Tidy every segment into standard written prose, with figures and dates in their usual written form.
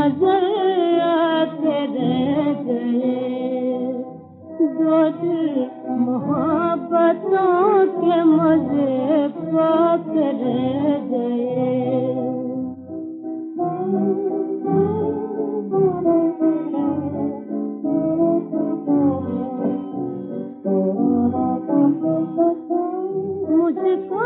नजर आके रह गए, दो दिल मोहब्बतों के मजे पाके रह गए। मुझको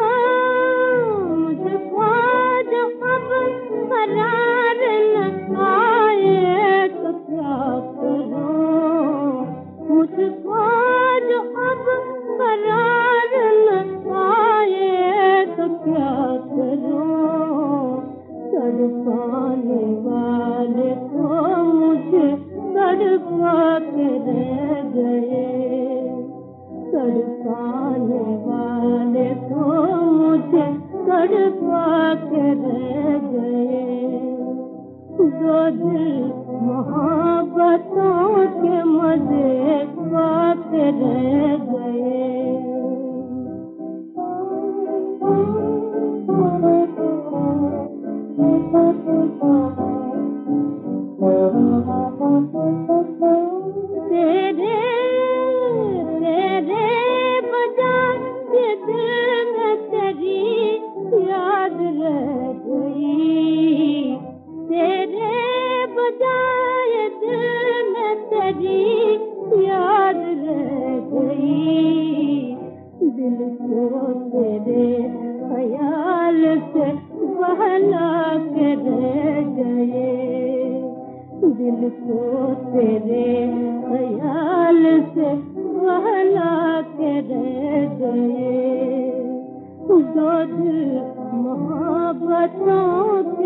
जो अब करार न आए तो क्या करूं, मुझको जो अब करार न आए तो क्या करूं, तड़पाने वाले तो मुझे तड़पा के रह गए, तड़पाने वाले तो मुझे तड़पा के रह गए, दो दिल मोहब्बतों के मजे पाके रह गए। तेरे बजाय ये दिल में तेरी याद रह गई, तेरे बजाय ये दिल में तेरी याद रह गई, दिल को तेरे ख्याल से बहला के रह गए, दिल को तेरे ख्याल से बहला के रह गए, दो दिल मोहब्बतों